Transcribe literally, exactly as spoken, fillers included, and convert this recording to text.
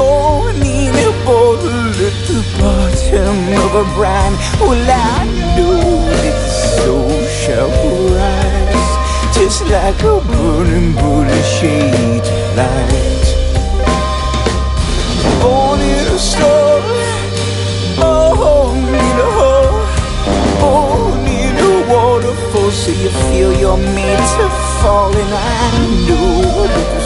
falling a bottle at the bottom of a brine. Well, I know that the soul shall rise, just like a burning Buddha shade of light. Born in a storm, born in a hole, born in a waterfall, so you feel you're made to fall. And I know that